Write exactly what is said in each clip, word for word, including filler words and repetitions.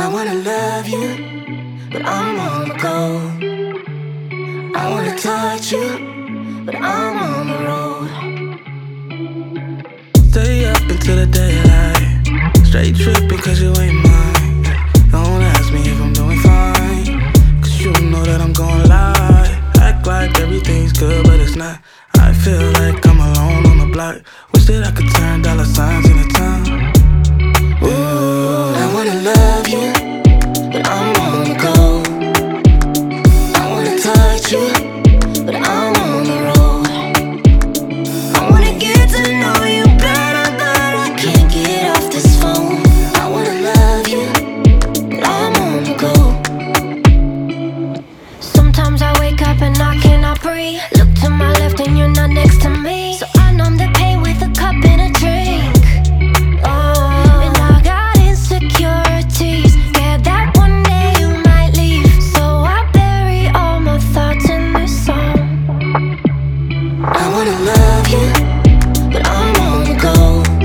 I wanna love you, but I'm on the go. I wanna touch you, but I'm on the road. Stay up until the daylight, straight tripping cause you ain't mine. Don't ask me if I'm doing fine, cause you know that I'm gon' lie. Act like everything's good, but it's not. I feel like I'm alone on the block. Wish that I could turn dollar signs into time. Ooh, I wanna love you, but I'm on the go. I wanna touch you, but I'm on the road. I wanna get to know you better, but I can't get off this phone. I wanna love you, but I'm on the go. Sometimes I wake up and I cannot breathe. Look to my left and you're not next to me, so I numb the pain with a cup and a drink. Oh, and I got insecurities, scared that one day you might leave, so I bury all my thoughts in this song. I wanna love you, but I'm on the go.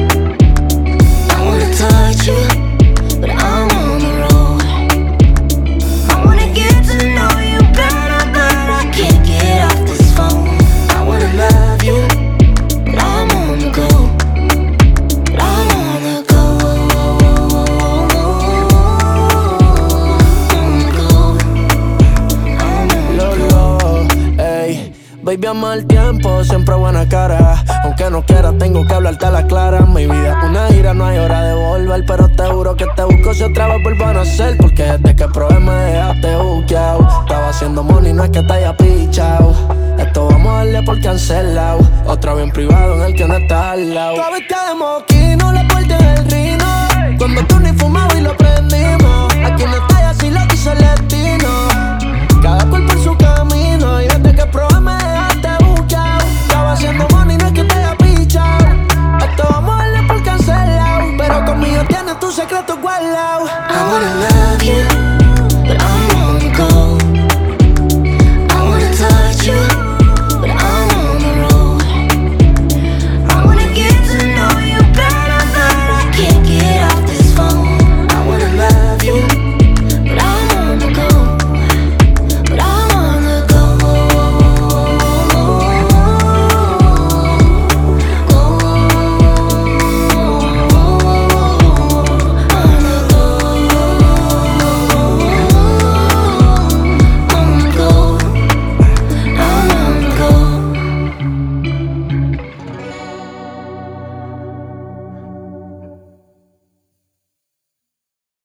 I wanna touch you, but I'm on the road. I wanna get to know you better, but I can't get off this phone. I wanna love you, but I'm on the go. But I'm on the go. On the go. I'm on the go. Lolo, ey. Baby, ama el tiempo, siempre buena cara. Aunque no quiera, tengo que hablarte a la clara. Mi vida es una gira, no hay hora de volver, pero te juro que te busco si otra vez vuelvo a nacer. Porque desde que probé me dejaste buqueado. Estaba haciendo money, no es que te haya pichao. Esto vamos a darle por cancelado. Otra vez en privado en el que no está al lado. Tu viste de moquino, la puerta en el rino. Cuando tú ni fumabas y lo prendimos. Aquí no está y así lo quiso el destino. Cada cuerpo en su camino. Y desde que probé me dejaste buqueado. Estaba haciendo money, no es que te haya pichao. Esto vamos a darle por cancelado, pero conmigo tienes tus secretos guardados. I wanna love you,